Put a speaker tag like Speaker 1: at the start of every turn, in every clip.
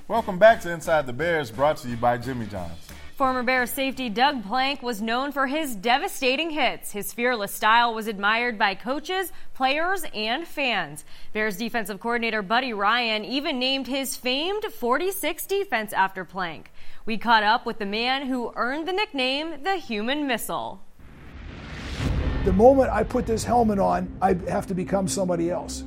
Speaker 1: Welcome back to Inside the Bears, brought to you by Jimmy John's.
Speaker 2: Former Bears safety Doug Plank was known for his devastating hits. His fearless style was admired by coaches, players, and fans. Bears defensive coordinator Buddy Ryan even named his famed 46 defense after Plank. We caught up with the man who earned the nickname the Human Missile.
Speaker 3: The moment I put this helmet on, I have to become somebody else.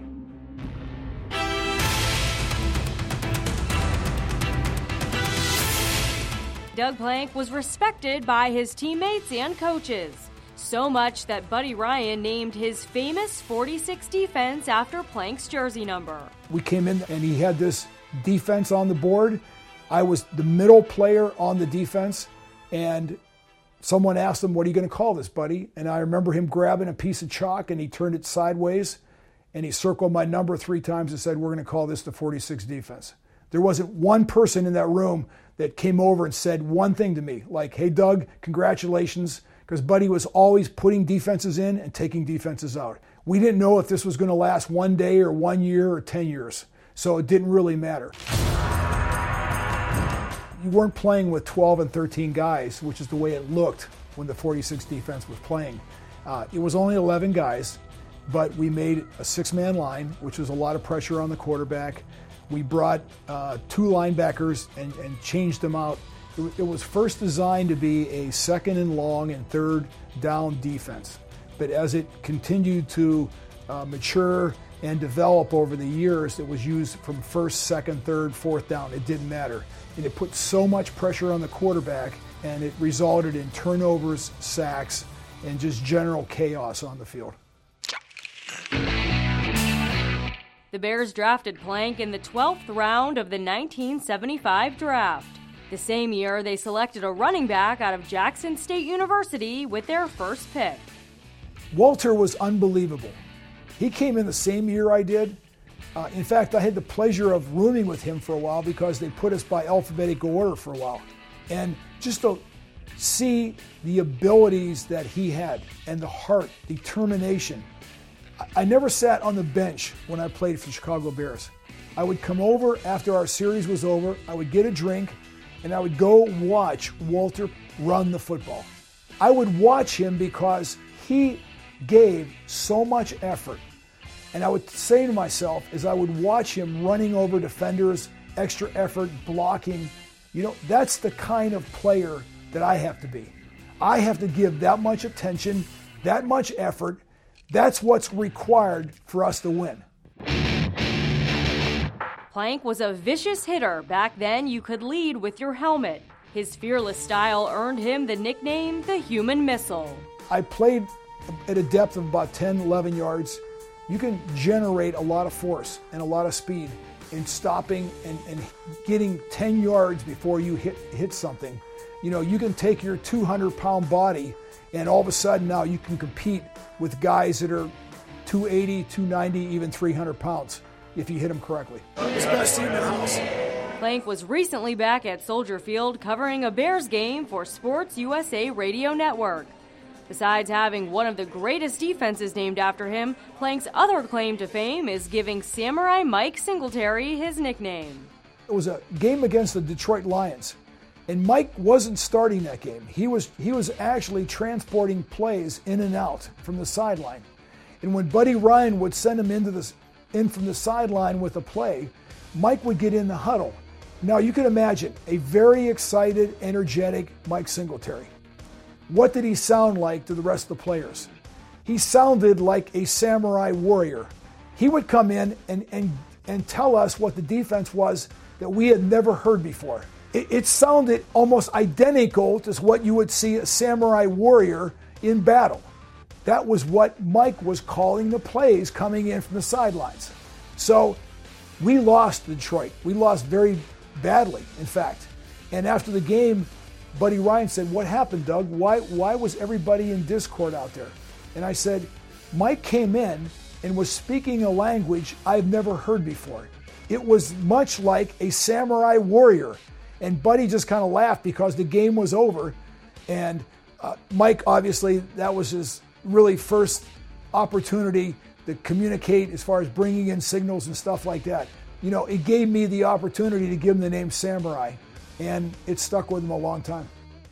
Speaker 2: Doug Plank was respected by his teammates and coaches, so much that Buddy Ryan named his famous 46 defense after Plank's jersey number.
Speaker 3: We came in and he had this defense on the board. I was the middle player on the defense, and someone asked him, "What are you going to call this, Buddy?" And I remember him grabbing a piece of chalk and he turned it sideways and he circled my number 3 times and said, "We're going to call this the 46 defense." There wasn't one person in that room that came over and said one thing to me, like, "Hey, Doug, congratulations," because Buddy was always putting defenses in and taking defenses out. We didn't know if this was going to last 1 day or 1 year or 10 years, so it didn't really matter. You weren't playing with 12 and 13 guys, which is the way it looked when the 46 defense was playing. It was only 11 guys, but we made a 6-man line, which was a lot of pressure on the quarterback. We brought 2 linebackers and changed them out. It was first designed to be a 2nd and long and 3rd down defense. But as it continued to mature and develop over the years, it was used from 1st, 2nd, 3rd, 4th down. It didn't matter. And it put so much pressure on the quarterback, and it resulted in turnovers, sacks, and just general chaos on the field.
Speaker 2: The Bears drafted Plank in the 12th round of the 1975 draft. The same year, they selected a running back out of Jackson State University with their first pick.
Speaker 3: Walter was unbelievable. He came in the same year I did. In fact, I had the pleasure of rooming with him for a while because they put us by alphabetical order for a while. And just to see the abilities that he had and the heart, determination. I never sat on the bench when I played for the Chicago Bears. I would come over after our series was over, I would get a drink, and I would go watch Walter run the football. I would watch him because he gave so much effort. And I would say to myself, as I would watch him running over defenders, extra effort, blocking, that's the kind of player that I have to be. I have to give that much attention, that much effort. That's what's required for us to win.
Speaker 2: Plank was a vicious hitter. Back then, you could lead with your helmet. His fearless style earned him the nickname the Human Missile.
Speaker 3: I played at a depth of about 10, 11 yards. You can generate a lot of force and a lot of speed in stopping and getting 10 yards before you hit something. You can take your 200-pound body and all of a sudden now you can compete with guys that are 280, 290, even 300 pounds if you hit them correctly. It's best team in the house.
Speaker 2: Plank was recently back at Soldier Field covering a Bears game for Sports USA Radio Network. Besides having one of the greatest defenses named after him, Plank's other claim to fame is giving Samurai Mike Singletary his nickname.
Speaker 3: It was a game against the Detroit Lions, and Mike wasn't starting that game. He was actually transporting plays in and out from the sideline. And when Buddy Ryan would send him in from the sideline with a play, Mike would get in the huddle. Now you can imagine a very excited, energetic Mike Singletary. What did he sound like to the rest of the players? He sounded like a samurai warrior. He would come in and tell us what the defense was that we had never heard before. It sounded almost identical to what you would see a samurai warrior in battle. That was what Mike was calling the plays coming in from the sidelines. So we lost Detroit. We lost very badly, in fact. And after the game, Buddy Ryan said, "What happened, Doug? Why was everybody in discord out there?" And I said, Mike came in and was speaking a language I've never heard before. It was much like a samurai warrior. And Buddy just kind of laughed because the game was over. And Mike, obviously, that was his really first opportunity to communicate as far as bringing in signals and stuff like that. it gave me the opportunity to give him the name Samurai, and it stuck with him a long time.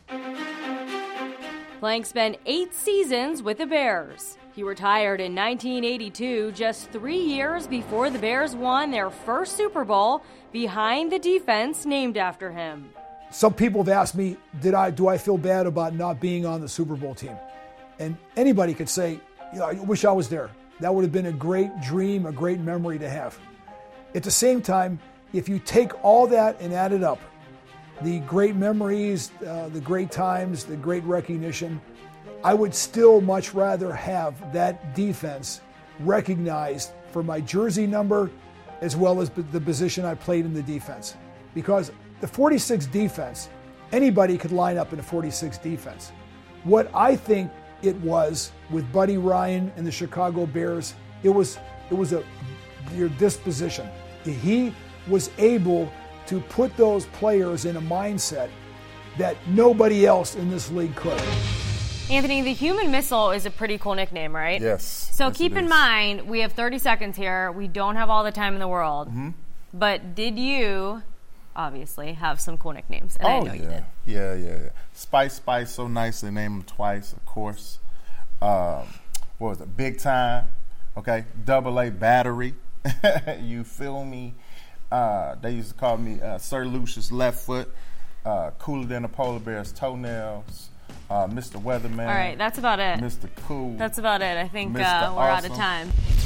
Speaker 2: Blank spent 8 seasons with the Bears. He retired in 1982, just 3 years before the Bears won their first Super Bowl behind the defense named after him.
Speaker 3: Some people have asked me, do I feel bad about not being on the Super Bowl team? And anybody could say, I wish I was there. That would have been a great dream, a great memory to have. At the same time, if you take all that and add it up, the great memories, the great times, the great recognition, I would still much rather have that defense recognized for my jersey number as well as the position I played in the defense. Because the 46 defense, anybody could line up in a 46 defense. What I think it was with Buddy Ryan and the Chicago Bears, it was your disposition. He was able to put those players in a mindset that nobody else in this league could.
Speaker 2: Anthony, the human missile is a pretty cool nickname, right?
Speaker 1: Yes.
Speaker 2: So
Speaker 1: yes,
Speaker 2: keep in mind, we have 30 seconds here. We don't have all the time in the world. Mm-hmm. But did you, obviously, have some cool nicknames? And I know you did.
Speaker 1: Yeah. Spice, so nice. They named him twice, of course. What was it? Big Time. Okay. AA Battery. You feel me? They used to call me Sir Lucius Left Foot. Cooler than a polar bear's toenails. Mr. Weatherman.
Speaker 2: All right, that's about it.
Speaker 1: Mr. Cool.
Speaker 2: That's about it. I think we're
Speaker 1: Mr.
Speaker 2: out of
Speaker 1: Awesome.
Speaker 2: time.